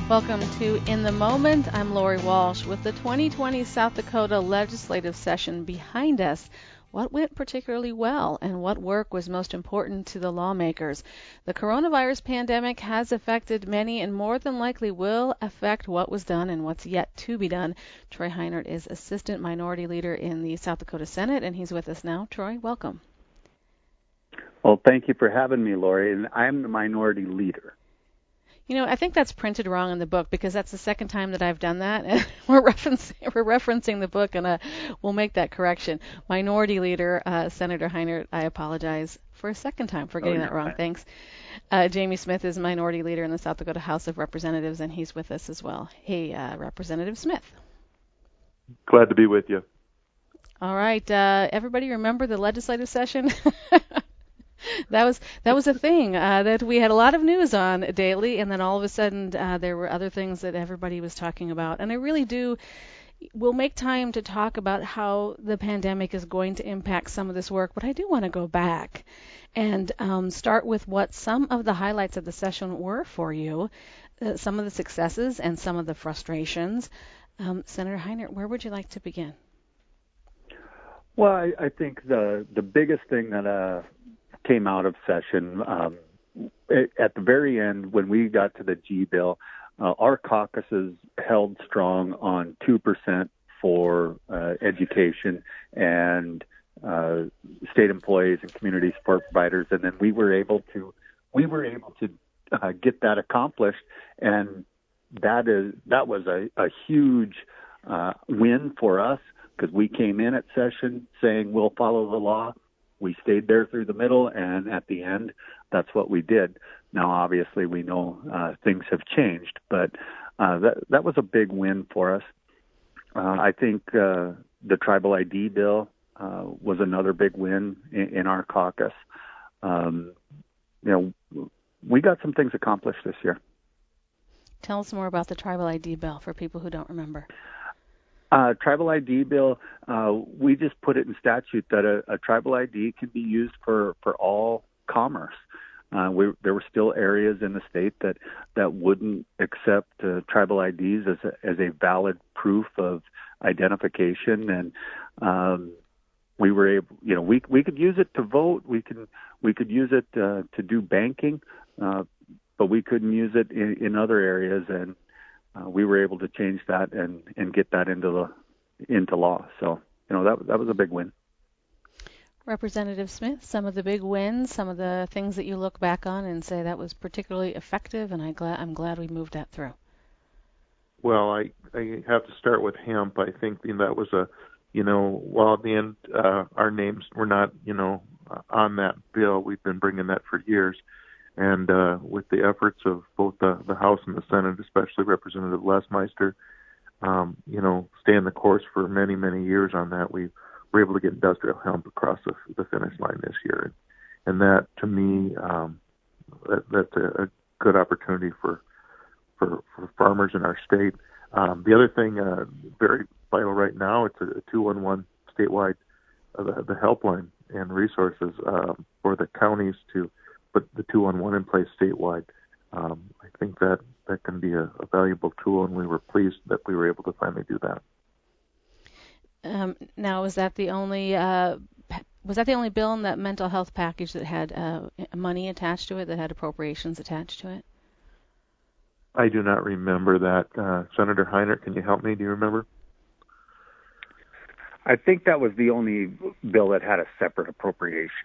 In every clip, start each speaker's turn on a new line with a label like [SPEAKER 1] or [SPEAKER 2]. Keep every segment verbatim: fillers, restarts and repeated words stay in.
[SPEAKER 1] Welcome to In the Moment. I'm Lori Walsh. With the twenty twenty South Dakota legislative session behind us, what went particularly well and what work was most important to the lawmakers? The coronavirus pandemic has affected many and more than likely will affect what was done and what's yet to be done. Troy Heinert is Assistant Minority Leader in the South Dakota Senate, and he's with us now. Troy, welcome.
[SPEAKER 2] Well, thank you for having me, Lori, and I'm the Minority Leader.
[SPEAKER 1] You know, I think that's printed wrong in the book because that's the second time that I've done that. And we're referencing we're referencing the book, and uh, we'll make that correction. Minority Leader, uh, Senator Heinert, I apologize for a second time for getting oh, that wrong. Fine. Thanks. Uh, Jamie Smith is Minority Leader in the South Dakota House of Representatives, and he's with us as well. Hey, uh, Representative Smith.
[SPEAKER 3] Glad to be with you.
[SPEAKER 1] All right. Uh, everybody remember the legislative session? That was that was a thing uh, that we had a lot of news on daily, and then all of a sudden uh, there were other things that everybody was talking about. And I really do, we'll make time to talk about how the pandemic is going to impact some of this work, but I do want to go back and um, start with what some of the highlights of the session were for you, uh, some of the successes and some of the frustrations. Um, Senator Heinert, where would you like to begin?
[SPEAKER 2] Well, I, I think the the biggest thing that uh, came out of session um, it, at the very end, when we got to the G bill, uh, our caucuses held strong on two percent for uh, education and uh, state employees and community support providers, and then we were able to we were able to uh, get that accomplished, and that is that was a, a huge uh, win for us because we came in at session saying we'll follow the law. We stayed there through the middle, and at the end, that's what we did. Now, obviously, we know uh, things have changed, but uh, that that was a big win for us. Uh, I think uh, the tribal I D bill uh, was another big win in, in our caucus. Um, you know, we got some things accomplished this year.
[SPEAKER 1] Tell us more about the tribal I D bill for people who don't remember.
[SPEAKER 2] Uh, tribal I D bill, uh, we just put it in statute that a, a tribal I D can be used for, for all commerce. Uh, we, there were still areas in the state that, that wouldn't accept uh, tribal I Ds as a, as a valid proof of identification, and um, we were able, you know, we we could use it to vote. We can we could use it uh, to do banking, uh, but we couldn't use it in, in other areas, and Uh, we were able to change that and, and get that into the into law. So, you know, that that was a big win.
[SPEAKER 1] Representative Smith, some of the big wins, some of the things that you look back on and say that was particularly effective, and I glad I'm glad we moved that through.
[SPEAKER 3] Well, I I have to start with hemp. I think that was a, you know, while at the end uh, our names were not, you know, on that bill, we've been bringing that for years. And uh, with the efforts of both the, the House and the Senate, especially Representative Lesmeister, um, you know, staying the course for many, many years on that, we were able to get industrial hemp across the, the finish line this year. And that, to me, um, that, that's a, a good opportunity for, for, for farmers in our state. Um, the other thing, uh, very vital right now, it's a, a two one one statewide, uh, the, the helpline and resources uh, for the counties to put the two one one in place statewide. Um, I think that that can be a, a valuable tool, and we were pleased that we were able to finally do that.
[SPEAKER 1] Um, now, was that the only uh, was that the only bill in that mental health package that had uh, money attached to it, that had appropriations attached to it?
[SPEAKER 3] I do not remember that. Uh, Senator Heinert, can you help me? Do you remember?
[SPEAKER 2] I think that was the only bill that had a separate appropriation.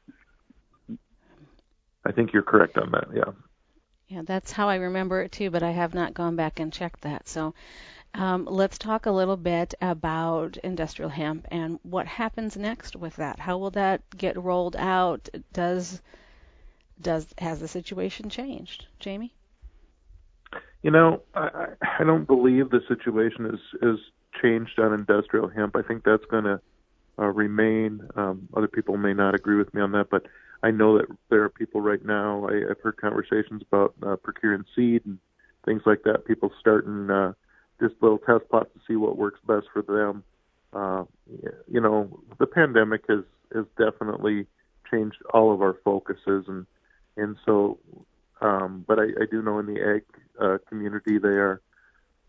[SPEAKER 3] I think you're correct on that, yeah.
[SPEAKER 1] Yeah, that's how I remember it too, but I have not gone back and checked that. So um, let's talk a little bit about industrial hemp and what happens next with that. How will that get rolled out? Does does has the situation changed, Jamie?
[SPEAKER 3] You know, I, I don't believe the situation is is changed on industrial hemp. I think that's going to uh, remain. Um, other people may not agree with me on that, but I know that there are people right now, I, I've heard conversations about uh, procuring seed and things like that, people starting uh, just little test plots to see what works best for them. Uh, you know, the pandemic has, has definitely changed all of our focuses, and and so, um, but I, I do know in the ag uh, community they are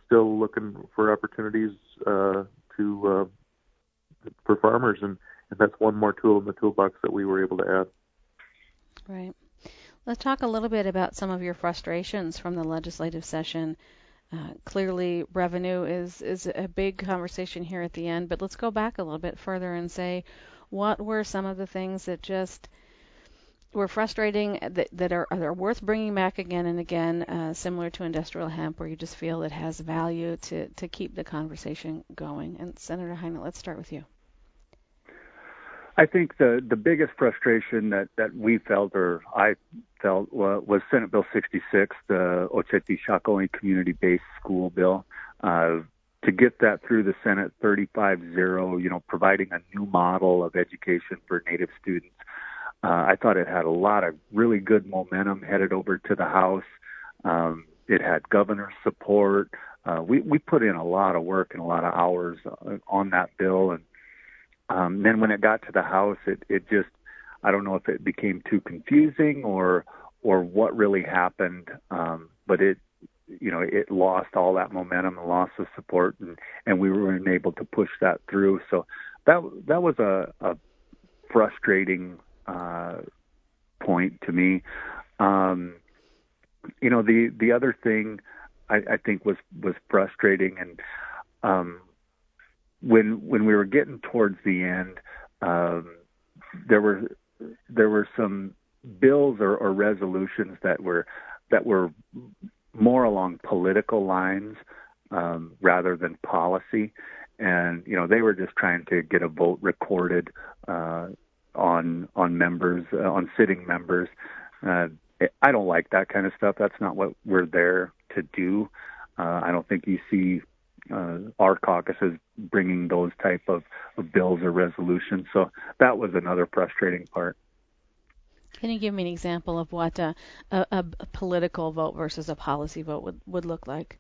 [SPEAKER 3] still looking for opportunities uh, to uh, for farmers, and, and that's one more tool in the toolbox that we were able to add.
[SPEAKER 1] Right. Let's talk a little bit about some of your frustrations from the legislative session. Uh, clearly, revenue is, is a big conversation here at the end, but let's go back a little bit further and say, what were some of the things that just were frustrating that, that are, are worth bringing back again and again, uh, similar to industrial hemp, where you just feel it has value to, to keep the conversation going? And Senator Heine, let's start with you.
[SPEAKER 2] I think the, the biggest frustration that, that we felt, or I felt, uh, was Senate Bill sixty-six, the Oceti Sakowin community-based school bill. Uh, to get that through the Senate thirty-five zero, you know, providing a new model of education for Native students. Uh, I thought it had a lot of really good momentum headed over to the House. Um, it had governor support. Uh, we, we put in a lot of work and a lot of hours on that bill, and Um, then when it got to the House, it, it just, I don't know if it became too confusing or or what really happened, um, but it, you know, it lost all that momentum and lost the support, and, and we weren't able to push that through. So that that was a, a frustrating uh, point to me. Um, you know, the, the other thing I, I think was, was frustrating, and um, When when we were getting towards the end, um, there were there were some bills or, or resolutions that were that were more along political lines um, rather than policy, and you know they were just trying to get a vote recorded uh, on on members uh, on sitting members. Uh, I don't like that kind of stuff. That's not what we're there to do. Uh, I don't think you see Uh, our caucus is bringing those type of, of bills or resolutions. So that was another frustrating part.
[SPEAKER 1] Can you give me an example of what a, a, a political vote versus a policy vote would, would look like?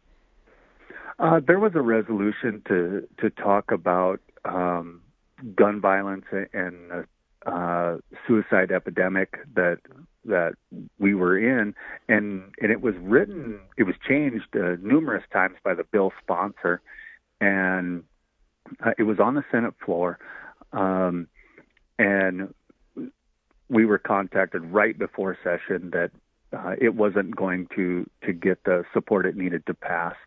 [SPEAKER 2] Uh, there was a resolution to, to talk about um, gun violence and uh, uh, suicide epidemic that that we were in, and, and it was written, it was changed uh, numerous times by the bill sponsor, and uh, it was on the Senate floor, um, and we were contacted right before session that uh, it wasn't going to, to get the support it needed to pass.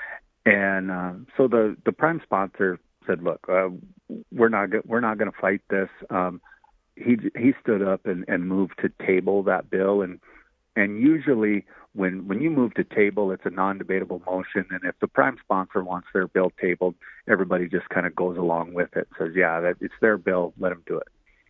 [SPEAKER 2] And uh, so the, the prime sponsor said, look, uh, we're not go- we're not going to fight this. Um, he he stood up and, and moved to table that bill, and and usually when when you move to table, it's a non-debatable motion, and if the prime sponsor wants their bill tabled, everybody just kind of goes along with it, says yeah, that it's their bill, let them do it.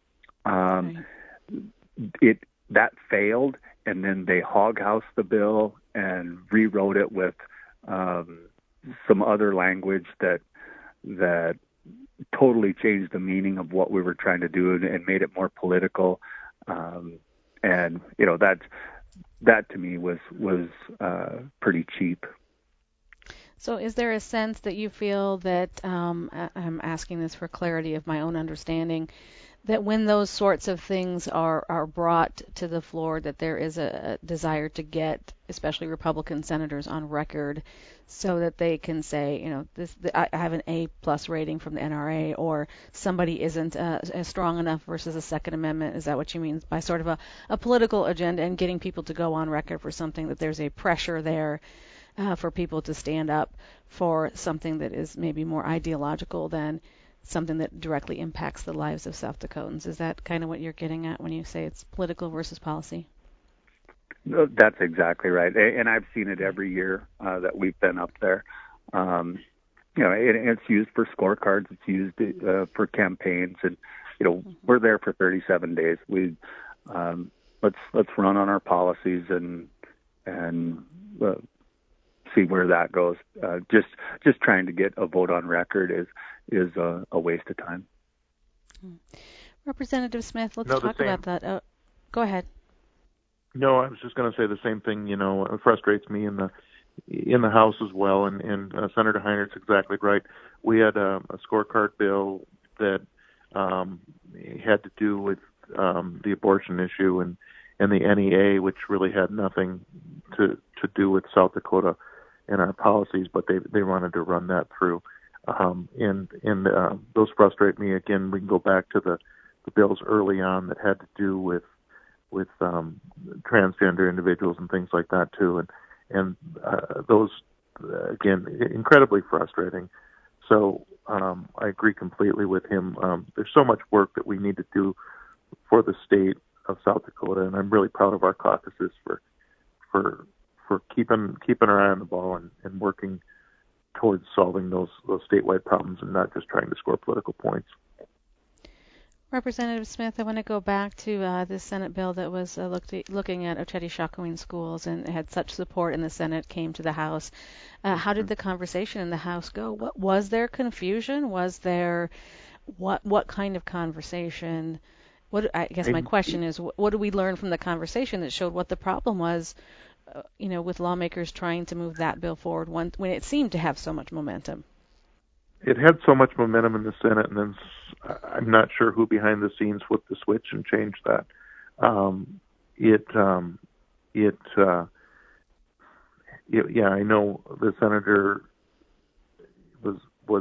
[SPEAKER 2] Um, right. It that failed, and then they hoghoused the bill and rewrote it with um, some other language that that. totally changed the meaning of what we were trying to do and, and made it more political. Um, and, you know, that, that to me was, was uh, pretty cheap.
[SPEAKER 1] So is there a sense that you feel that, um, I'm asking this for clarity of my own understanding, that when those sorts of things are, are brought to the floor, that there is a, a desire to get, especially Republican senators, on record so that they can say, you know, this the, I have an A plus rating from the N R A, or somebody isn't uh, strong enough versus the Second Amendment? Is that what you mean by sort of a, a political agenda and getting people to go on record for something, that there's a pressure there uh, for people to stand up for something that is maybe more ideological than something that directly impacts the lives of South Dakotans? Is that kind of what you're getting at when you say it's political versus policy?
[SPEAKER 2] No, that's exactly right. And I've seen it every year uh, that we've been up there. Um, you know, it, it's used for scorecards. It's used uh, for campaigns. And, you know, mm-hmm. we're there for thirty-seven days. We um, let's let's run on our policies and and uh, see where that goes. Uh, just just trying to get a vote on record is is a, a waste of time.
[SPEAKER 1] Representative Smith, let's
[SPEAKER 3] no,
[SPEAKER 1] talk
[SPEAKER 3] same,
[SPEAKER 1] about that. Oh, go ahead.
[SPEAKER 3] No, I was just going to say the same thing. You know, it frustrates me in the in the House as well. And, and uh, Senator Heiner's exactly right. We had a, a scorecard bill that um, had to do with um, the abortion issue and, and the N E A, which really had nothing to to do with South Dakota. and our policies, but they they wanted to run that through. Um, and and uh, those frustrate me. Again, we can go back to the, the bills early on that had to do with with um, transgender individuals and things like that too. And and uh, those uh, again incredibly frustrating. So um, I agree completely with him. Um, there's so much work that we need to do for the state of South Dakota, and I'm really proud of our caucuses for for for keeping keeping our eye on the ball and, and working towards solving those those statewide problems and not just trying to score political points.
[SPEAKER 1] Representative Smith, I want to go back to uh, this Senate bill that was uh, looked at, looking at Oceti-Sakowin schools and had such support in the Senate, came to the House. Uh, how did the conversation in the House go? What, was there confusion? Was there what what kind of conversation? What I guess my question is, what, what do we learn from the conversation that showed what the problem was? Uh, you know, with lawmakers trying to move that bill forward when, when it seemed to have so much momentum.
[SPEAKER 3] It had so much momentum in the Senate, and then I'm not sure who behind the scenes flipped the switch and changed that. Um, it, um, it, uh, it, yeah, I know the senator was was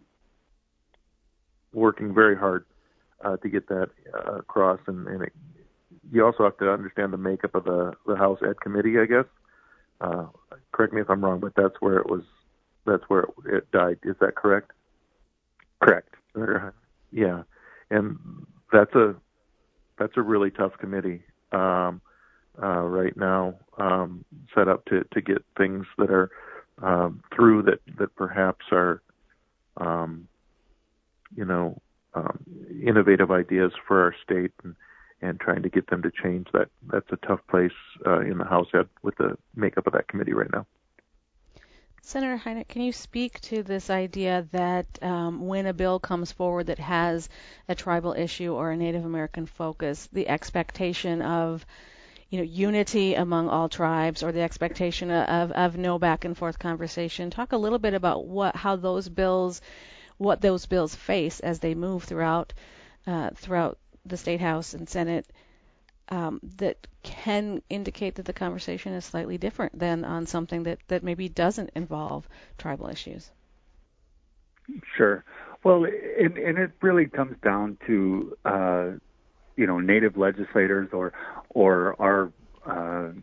[SPEAKER 3] working very hard uh, to get that uh, across, and, and it, you also have to understand the makeup of the, the House Ed Committee, I guess. Uh, correct me if I'm wrong, but that's where it was. That's where it, it died. Is that correct?
[SPEAKER 2] Correct.
[SPEAKER 3] Yeah, and that's a that's a really tough committee um, uh, right now, um, set up to, to get things that are um, through that that perhaps are, um, you know, um, innovative ideas for our state and. and trying to get them to change that. That's a tough place uh, in the House Ed with the makeup of that committee right now.
[SPEAKER 1] Senator Hynek, can you speak to this idea that um, when a bill comes forward that has a tribal issue or a Native American focus, the expectation of, you know, unity among all tribes, or the expectation of, of no back and forth conversation? Talk a little bit about what how those bills, what those bills face as they move throughout uh, throughout the State House and Senate, um, that can indicate that the conversation is slightly different than on something that, that maybe doesn't involve tribal issues.
[SPEAKER 2] Sure. Well, and, and it really comes down to, uh, you know, Native legislators or or our uh,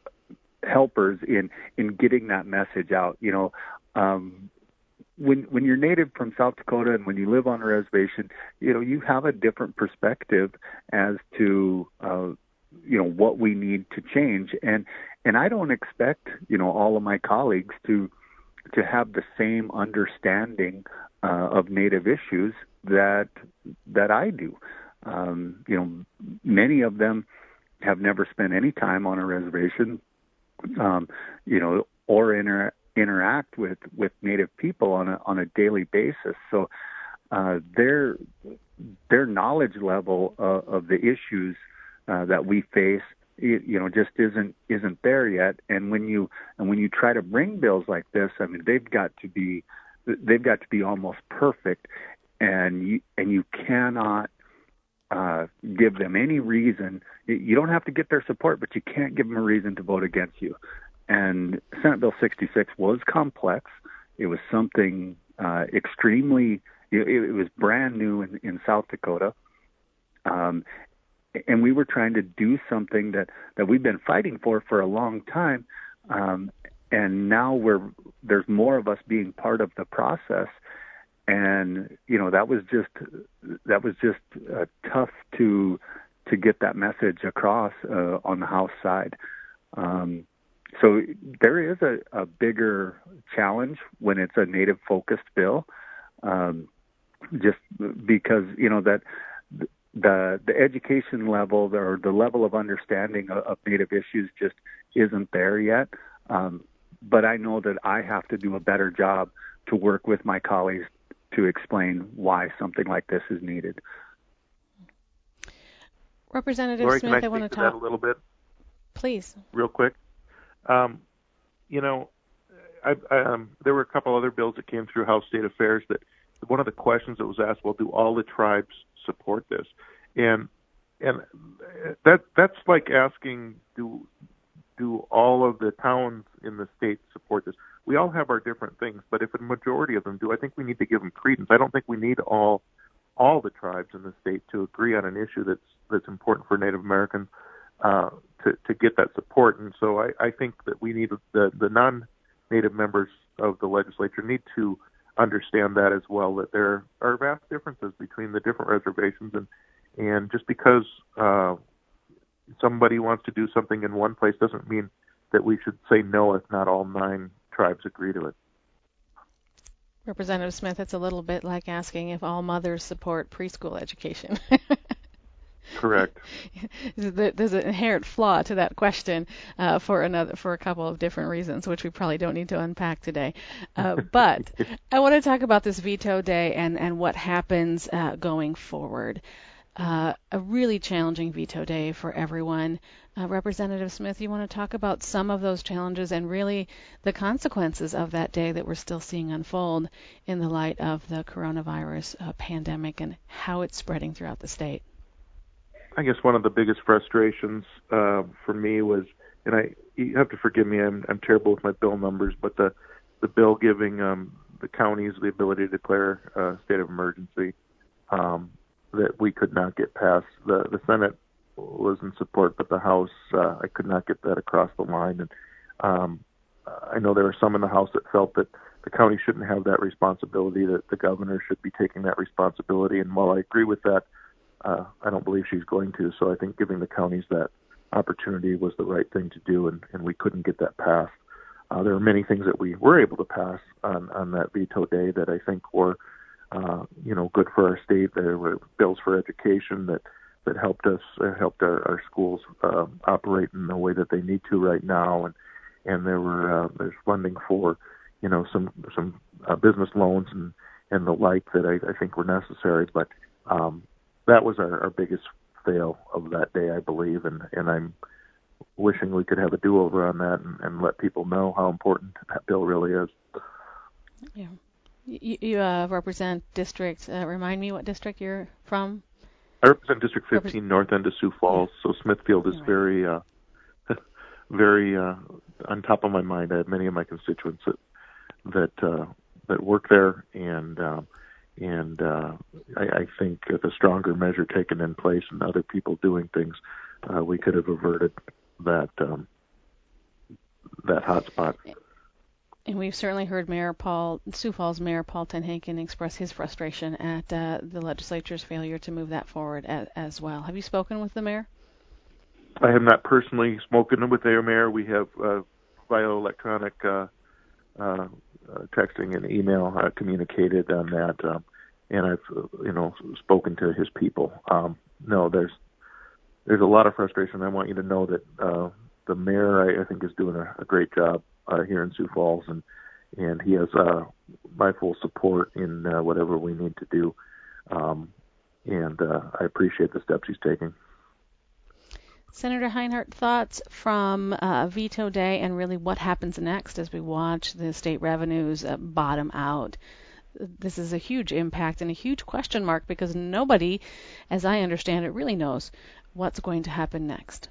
[SPEAKER 2] helpers in, in getting that message out. You know, um, when when you're native from South Dakota and when you live on a reservation, you know, you have a different perspective as to, uh, you know, what we need to change. And and I don't expect, you know, all of my colleagues to to have the same understanding uh, of Native issues that that I do. Um, you know, many of them have never spent any time on a reservation, um, you know, or inter- interact with, with Native people on a on a daily basis. So uh, their their knowledge level uh, of the issues uh, that we face, you know, just isn't isn't there yet. And when you and when you try to bring bills like this, I mean, they've got to be they've got to be almost perfect, and you and you cannot uh, give them any reason. You don't have to get their support, but you can't give them a reason to vote against you. And Senate Bill sixty-six was complex. It was something uh, extremely. It, it was brand new in, in South Dakota. Um, And we were trying to do something that, that we've been fighting for for a long time, um, and now we're there's more of us being part of the process, and you know that was just that was just uh, tough to to get that message across uh, on the House side. Um, so there is a, a bigger challenge when it's a Native focused bill, um, just because you know that. The the education level or the level of understanding of, of Native issues just isn't there yet. Um, but I know that I have to do a better job to work with my colleagues to explain why something like this is needed.
[SPEAKER 1] Representative
[SPEAKER 3] Lori,
[SPEAKER 1] Smith,
[SPEAKER 3] can I,
[SPEAKER 1] I want to
[SPEAKER 3] to
[SPEAKER 1] talk
[SPEAKER 3] that a little bit,
[SPEAKER 1] please,
[SPEAKER 3] real quick. Um, you know, I, I, um, there were a couple other bills that came through House State Affairs that one of the questions that was asked, well, do all the tribes support this? And and that that's like asking, do do all of the towns in the state support this? we all have our different things, but if a majority of them do, I think we need to give them credence. I don't think we need all all the tribes in the state to agree on an issue that's that's important for Native Americans uh, to to get that support. And so I, I think that we need the the non-Native members of the legislature need to understand that as well, that there are vast differences between the different reservations, and and just because uh, somebody wants to do something in one place doesn't mean that we should say no if not all nine tribes agree to it.
[SPEAKER 1] Representative Smith, it's a little bit like asking if all mothers support preschool education.
[SPEAKER 3] Correct.
[SPEAKER 1] There's an inherent flaw to that question uh, for another, for a couple of different reasons, which we probably don't need to unpack today. Uh, but I want to talk about this veto day and, and what happens uh, going forward. Uh, a really challenging veto day for everyone. Uh, Representative Smith, you want to talk about some of those challenges and really the consequences of that day that we're still seeing unfold in the light of the coronavirus uh, pandemic and how it's spreading throughout the state?
[SPEAKER 3] I guess one of the biggest frustrations uh, for me was, and I you have to forgive me, I'm I'm terrible with my bill numbers, but the the bill giving um, the counties the ability to declare a state of emergency um, that we could not get passed. The the Senate was in support, but the House uh, I could not get that across the line. And um, I know there were some in the House that felt that the county shouldn't have that responsibility, that the governor should be taking that responsibility. And while I agree with that, Uh, I don't believe she's going to, so I think giving the counties that opportunity was the right thing to do, and, and we couldn't get that passed. Uh, there are many things that we were able to pass on, on that veto day that I think were, uh, you know, good for our state. There were bills for education that, that helped us, uh, helped our, our schools uh, operate in the way that they need to right now, and and there were uh, there's funding for, you know, some some uh, business loans and, and the like that I, I think were necessary, but um, that was our, our biggest fail of that day, I believe, and, and I'm wishing we could have a do-over on that and, and let people know how important that bill really is.
[SPEAKER 1] Yeah. You, you uh, represent district, uh, remind me what district you're from?
[SPEAKER 3] I represent District fifteen, Repres- north end of Sioux Falls, yeah. So Smithfield is right. very, uh, very uh, on top of my mind. I have many of my constituents that that, uh, that work there, and um, And uh, I, I think with a stronger measure taken in place and other people doing things, uh, we could have averted that um, that hotspot.
[SPEAKER 1] And we've certainly heard Mayor Paul, Sioux Falls Mayor Paul TenHaken express his frustration at uh, the legislature's failure to move that forward as, as well. Have you spoken with the mayor?
[SPEAKER 3] I have not personally spoken with the mayor. We have uh, via electronic uh, uh, Uh, texting and email uh, communicated on that, um, and I've uh, you know spoken to his people. Um, no, there's there's a lot of frustration. I want you to know that uh, the mayor, I, I think, is doing a, a great job uh, here in Sioux Falls, and and he has uh, my full support in uh, whatever we need to do. Um, and uh, I appreciate the steps he's taking.
[SPEAKER 1] Senator Heinhart, thoughts from uh, veto day and really what happens next as we watch the state revenues uh, bottom out? This is a huge impact and a huge question mark because nobody, as I understand it, really knows what's going to happen next.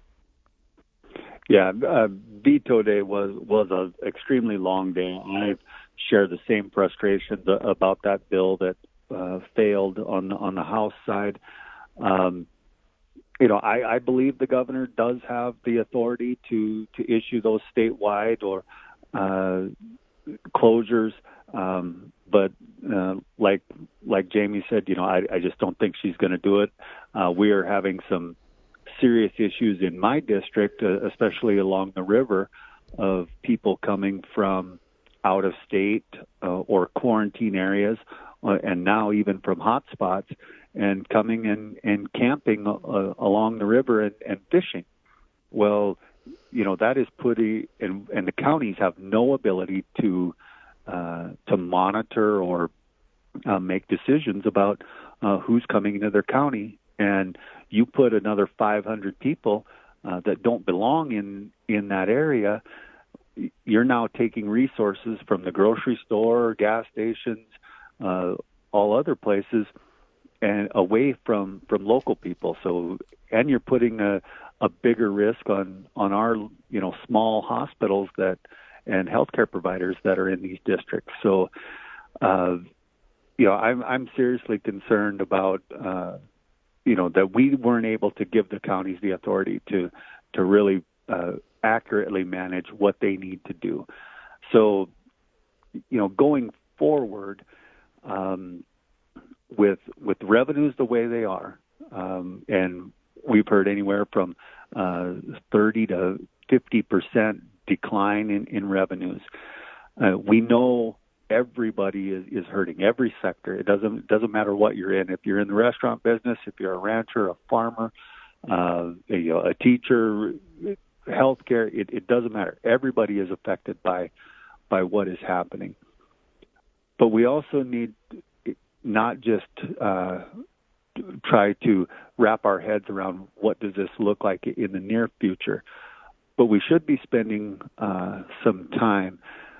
[SPEAKER 2] Yeah, uh, veto day was was an extremely long day. I share the same frustrations about that bill that uh, failed on on the House side. Um, You know, I, I believe the governor does have the authority to, to issue those statewide or uh, closures, um, but uh, like like Jamie said, you know, I, I just don't think she's going to do it. Uh, we are having some serious issues in my district, uh, especially along the river, of people coming from out of state uh, or quarantine areas, uh, and now even from hot spots, and coming and, and camping uh, along the river and, and fishing. Well, you know, that is putting, and, and the counties have no ability to uh, to monitor or uh, make decisions about uh, who's coming into their county. And you put another five hundred people uh, that don't belong in, in that area, you're now taking resources from the grocery store, gas stations, uh, all other places, and away from, from local people. So, and you're putting a, a bigger risk on, on our, you know, small hospitals that and healthcare providers that are in these districts. So, uh, you know, I'm I'm seriously concerned about, uh, you know, that we weren't able to give the counties the authority to to really uh, accurately manage what they need to do. So, you know, going forward, um, with with revenues the way they are, um, and we've heard anywhere from uh, thirty to fifty percent decline in, in revenues. Uh, we know everybody is, is hurting, every sector. It doesn't it doesn't matter what you're in. If you're in the restaurant business, if you're a rancher, a farmer, uh, a, you know, a teacher, healthcare, it, it doesn't matter. Everybody is affected by by what is happening. But we also need not just uh, try to wrap our heads around what does this look like in the near future, but we should be spending uh, some time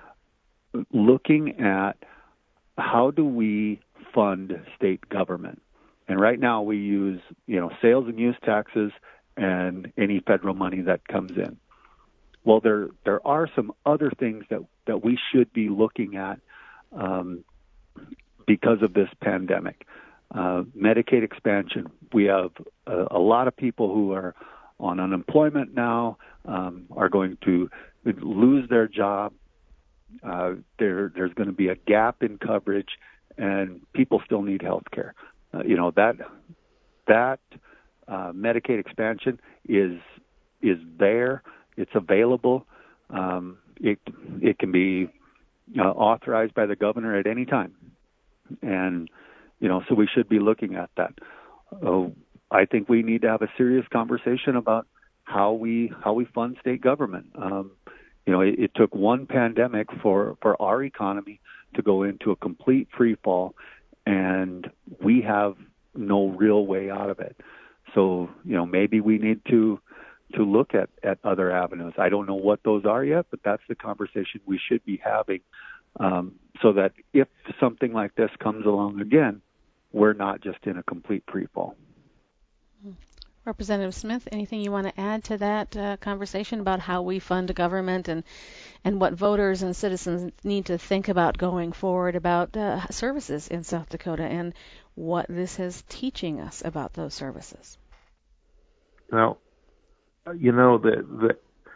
[SPEAKER 2] looking at how do we fund state government. And right now we use, you know, sales and use taxes and any federal money that comes in. Well, there there are some other things that, that we should be looking at um, because of this pandemic. Uh, Medicaid expansion. We have a, a lot of people who are on unemployment now, um, are going to lose their job. Uh, there, there's going to be a gap in coverage, and people still need health care. Uh, you know, that that uh, Medicaid expansion is is there. It's available. Um, it it can be uh, authorized by the governor at any time, and you know, so we should be looking at that. Uh, I think we need to have a serious conversation about how we how we fund state government. Um, you know, it, it took one pandemic for for our economy to go into a complete free fall, and we have no real way out of it. So, you know, maybe we need to to look at, at other avenues. I don't know what those are yet, but that's the conversation we should be having, um, so that if something like this comes along again, we're not just in a complete free fall.
[SPEAKER 1] Representative Smith, anything you want to add to that uh, conversation about how we fund government and, and what voters and citizens need to think about going forward about uh, services in South Dakota and what this is teaching us about those services?
[SPEAKER 3] Well, you know, the the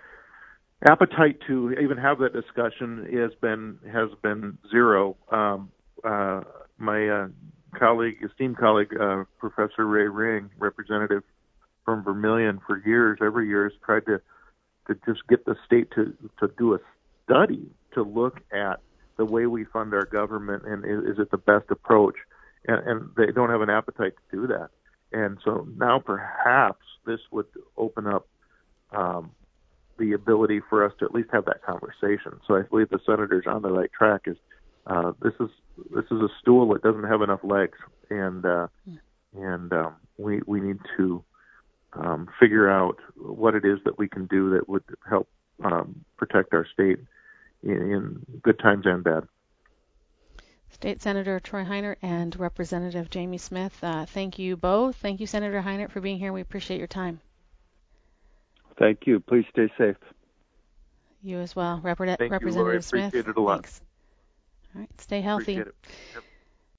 [SPEAKER 3] appetite to even have that discussion has been has been zero. Um, uh, my uh, colleague, esteemed colleague, uh, Professor Ray Ring, representative from Vermilion for years, every year, has tried to to just get the state to to do a study to look at the way we fund our government and is, is it the best approach, and, and they don't have an appetite to do that. And so now perhaps this would open up um, the ability for us to at least have that conversation. So I believe the senator's on the right track. Is uh, this is this is a stool that doesn't have enough legs, and uh, and um, we we need to um, figure out what it is that we can do that would help um, protect our state in, in good times and bad.
[SPEAKER 1] State Senator Troy Heinert and Representative Jamie Smith, uh, thank you both. Thank you, Senator Heinert, for being here. We appreciate your time.
[SPEAKER 2] Thank you. Please stay safe.
[SPEAKER 1] You as well. Repre-
[SPEAKER 3] Thank
[SPEAKER 1] Representative
[SPEAKER 3] you, Lori.
[SPEAKER 1] Smith.
[SPEAKER 3] Appreciate it a lot.
[SPEAKER 1] Thanks. All right. Stay healthy.
[SPEAKER 3] Appreciate it. Yep.